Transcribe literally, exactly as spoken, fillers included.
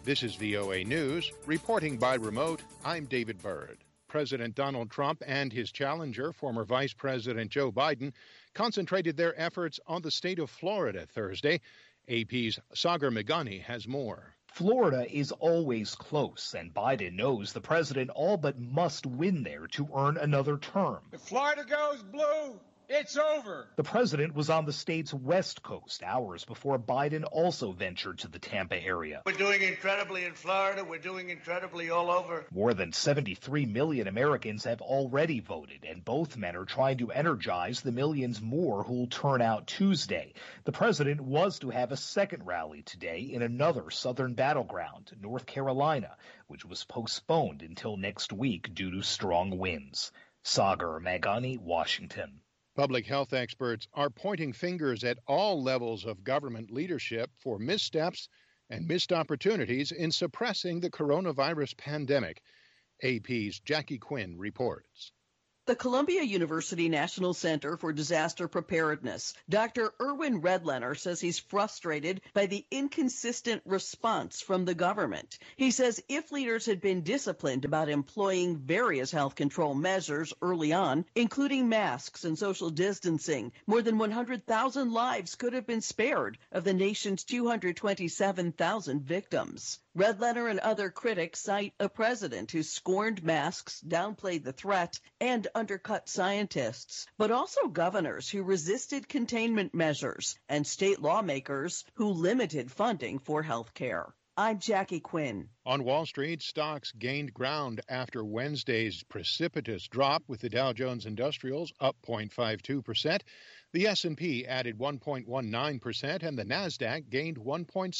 This is V O A News. Reporting by remote, I'm David Byrd. President Donald Trump and his challenger, former Vice President Joe Biden, concentrated their efforts on the state of Florida Thursday. A P's Sagar Meghani has more. Florida is always close, and Biden knows the president all but must win there to earn another term. If Florida goes blue, it's over. The president was on the state's west coast hours before Biden also ventured to the Tampa area. We're doing incredibly in Florida. We're doing incredibly all over. More than seventy-three million Americans have already voted, and both men are trying to energize the millions more who'll turn out Tuesday. The president was to have a second rally today in another southern battleground, North Carolina, which was postponed until next week due to strong winds. Sagar Meghani, Washington. Public health experts are pointing fingers at all levels of government leadership for missteps and missed opportunities in suppressing the coronavirus pandemic. A P's Jackie Quinn reports. The Columbia University National Center for Disaster Preparedness, Doctor Erwin Redlener, says he's frustrated by the inconsistent response from the government. He says if leaders had been disciplined about employing various health control measures early on, including masks and social distancing, more than one hundred thousand lives could have been spared of the nation's two hundred twenty-seven thousand victims. Redlener and other critics cite a president who scorned masks, downplayed the threat, and undercut scientists, but also governors who resisted containment measures and state lawmakers who limited funding for health care. I'm Jackie Quinn. On Wall Street, stocks gained ground after Wednesday's precipitous drop, with the Dow Jones Industrials up zero point five two percent. The S and P added one point one nine percent, and the Nasdaq gained one point